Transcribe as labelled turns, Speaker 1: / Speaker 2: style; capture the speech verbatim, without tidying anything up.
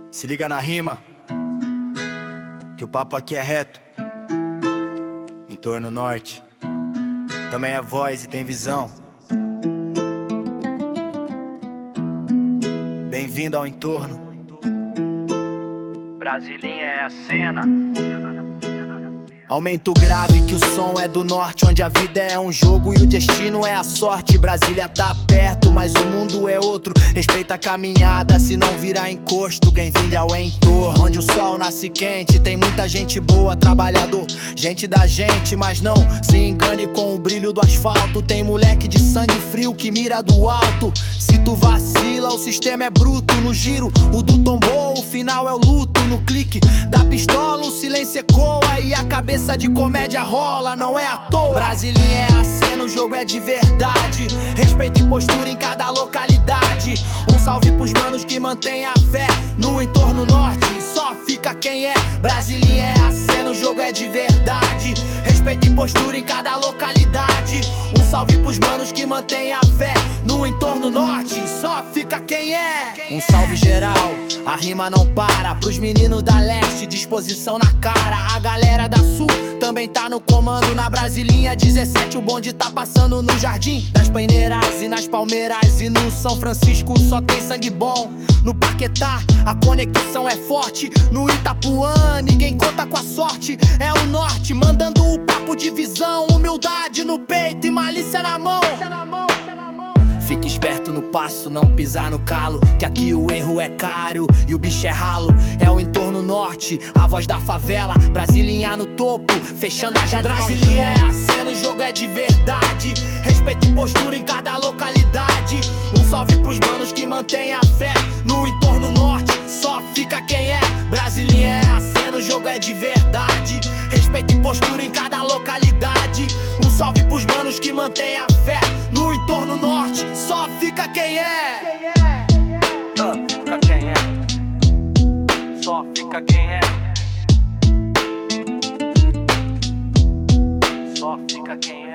Speaker 1: Se liga na rima, que o papo aqui é reto. Entorno norte também é voz e tem visão. Bem-vindo ao entorno. Brasilinha é a cena. Aumenta o grave que o som é do norte, onde a vida é um jogo e o destino é a sorte. Brasília tá perto, mas o mundo é outro. Respeita a caminhada, se não virar encosto. Bem-vindo ao entorno, onde o sol nasce quente. Tem muita gente boa, trabalhador, gente da gente. Mas não se engane com o brilho do asfalto. Tem moleque de sangue frio que mira do alto. Se tu vacila, o sistema é bruto. No giro, o do tombou, o final é o luto. No clique da pistola, o silêncio ecoa e a cabeça de comédia rola, não é à toa. Brasilinha é a cena, o jogo é de verdade. Respeito e postura em cada localidade. Um salve pros manos que mantém a fé no entorno norte, só fica quem é. Brasilinha é a cena, o jogo é de verdade. Respeito e postura em cada localidade. Um salve pros manos que mantém a fé no entorno norte, só fica quem é. Um salve geral, a rima não para. Pros meninos da leste, disposição na cara. A galera da sul também tá no comando. Na Brasilinha dezessete o bonde tá passando no Jardim das Paineiras e nas Palmeiras. E no São Francisco só tem sangue bom. No Paquetá a conexão é forte. No Itapuã ninguém conta com a sorte. É o norte mandando o papo de visão. Humildade no peito e malícia na mão. Fique esperto no passo, não pisar no calo, que aqui o erro é caro e o bicho é ralo. É o entorno norte, a voz da favela. Brasilinha no topo, fechando a janela. Brasilinha é a cena, o jogo é de verdade. Respeito e postura em cada localidade. Um salve pros manos que mantém a fé no entorno norte, só fica quem é. Brasilinha é a cena, o jogo é de verdade. Respeito e postura em cada localidade. Um salve pros manos que mantém a fé no entorno norte, só fica quem é.
Speaker 2: Só fica quem é. Só fica quem é. Só fica quem é.